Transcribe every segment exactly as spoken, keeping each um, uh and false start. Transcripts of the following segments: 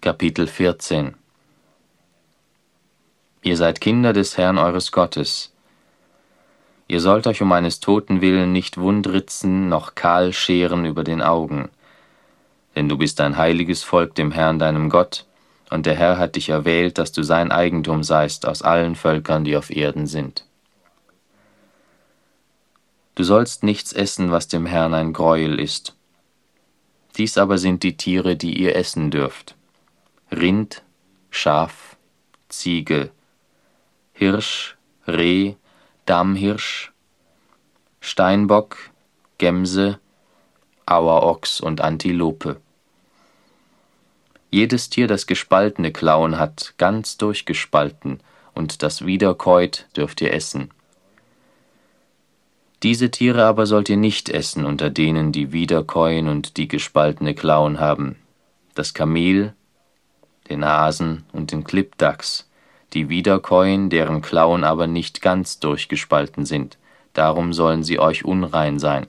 Kapitel vierzehn. Ihr seid Kinder des Herrn eures Gottes. Ihr sollt euch um eines Toten willen nicht wundritzen noch kahl scheren über den Augen. Denn du bist ein heiliges Volk dem Herrn deinem Gott, und der Herr hat dich erwählt, dass du sein Eigentum seist aus allen Völkern, die auf Erden sind. Du sollst nichts essen, was dem Herrn ein Greuel ist. Dies aber sind die Tiere, die ihr essen dürft: Rind, Schaf, Ziege, Hirsch, Reh, Damhirsch, Steinbock, Gemse, Auerochs und Antilope. Jedes Tier, das gespaltene Klauen hat, ganz durchgespalten, und das wiederkäut, dürft ihr essen. Diese Tiere aber sollt ihr nicht essen unter denen, die wiederkäuen und die gespaltene Klauen haben: das Kamel, den Hasen und den Klippdachs, die wiederkäuen, deren Klauen aber nicht ganz durchgespalten sind, darum sollen sie euch unrein sein.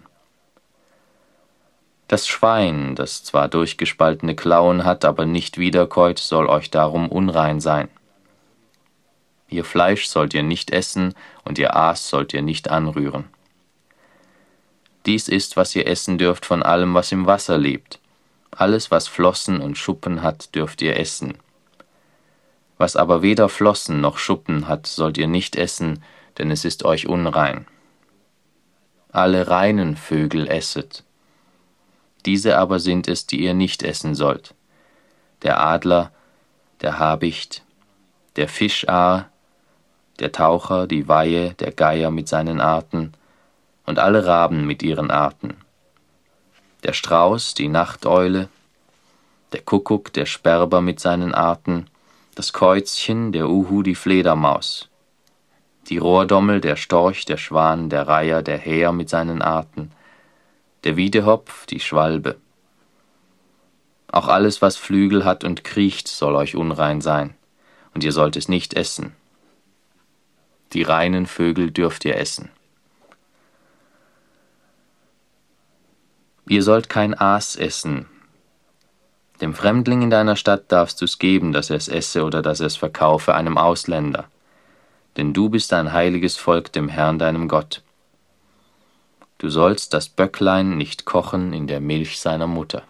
Das Schwein, das zwar durchgespaltene Klauen hat, aber nicht wiederkäut, soll euch darum unrein sein. Ihr Fleisch sollt ihr nicht essen, und ihr Aas sollt ihr nicht anrühren. Dies ist, was ihr essen dürft von allem, was im Wasser lebt. Alles, was Flossen und Schuppen hat, dürft ihr essen. Was aber weder Flossen noch Schuppen hat, sollt ihr nicht essen, denn es ist euch unrein. Alle reinen Vögel esset. Diese aber sind es, die ihr nicht essen sollt: der Adler, der Habicht, der Fischaar, der Taucher, die Weihe, der Geier mit seinen Arten und alle Raben mit ihren Arten, der Strauß, die Nachteule, der Kuckuck, der Sperber mit seinen Arten, das Käuzchen, der Uhu, die Fledermaus, die Rohrdommel, der Storch, der Schwan, der Reiher, der Häher mit seinen Arten, der Wiedehopf, die Schwalbe. Auch alles, was Flügel hat und kriecht, soll euch unrein sein, und ihr sollt es nicht essen. Die reinen Vögel dürft ihr essen. Ihr sollt kein Aas essen. Dem Fremdling in deiner Stadt darfst du's geben, dass er es esse oder dass er es verkaufe einem Ausländer. Denn du bist ein heiliges Volk dem Herrn deinem Gott. Du sollst das Böcklein nicht kochen in der Milch seiner Mutter.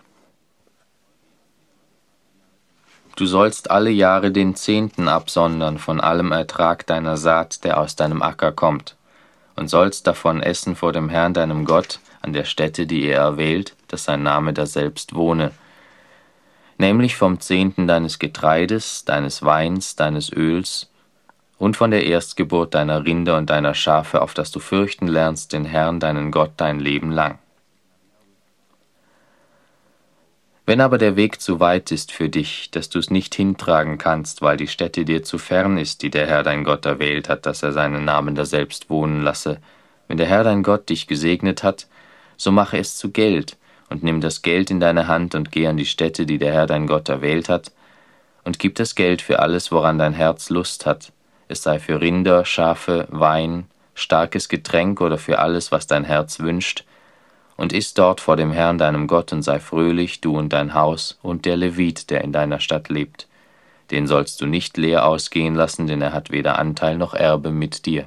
Du sollst alle Jahre den Zehnten absondern von allem Ertrag deiner Saat, der aus deinem Acker kommt, und sollst davon essen vor dem Herrn deinem Gott an der Stätte, die er erwählt, dass sein Name daselbst wohne, nämlich vom Zehnten deines Getreides, deines Weins, deines Öls und von der Erstgeburt deiner Rinder und deiner Schafe, auf dass du fürchten lernst den Herrn, deinen Gott, dein Leben lang. Wenn aber der Weg zu weit ist für dich, dass du's nicht hintragen kannst, weil die Stätte dir zu fern ist, die der Herr dein Gott erwählt hat, dass er seinen Namen daselbst wohnen lasse, wenn der Herr dein Gott dich gesegnet hat, so mache es zu Geld, und nimm das Geld in deine Hand und geh an die Stätte, die der Herr dein Gott erwählt hat, und gib das Geld für alles, woran dein Herz Lust hat, es sei für Rinder, Schafe, Wein, starkes Getränk oder für alles, was dein Herz wünscht, und iss dort vor dem Herrn deinem Gott und sei fröhlich, du und dein Haus und der Levit, der in deiner Stadt lebt. Den sollst du nicht leer ausgehen lassen, denn er hat weder Anteil noch Erbe mit dir.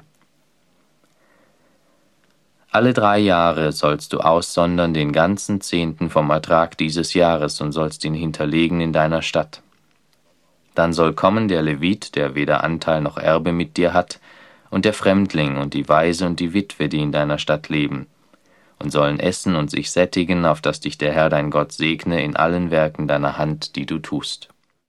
Alle drei Jahre sollst du aussondern den ganzen Zehnten vom Ertrag dieses Jahres und sollst ihn hinterlegen in deiner Stadt. Dann soll kommen der Levit, der weder Anteil noch Erbe mit dir hat, und der Fremdling und die Waise und die Witwe, die in deiner Stadt leben, und sollen essen und sich sättigen, auf dass dich der Herr dein Gott segne in allen Werken deiner Hand, die du tust.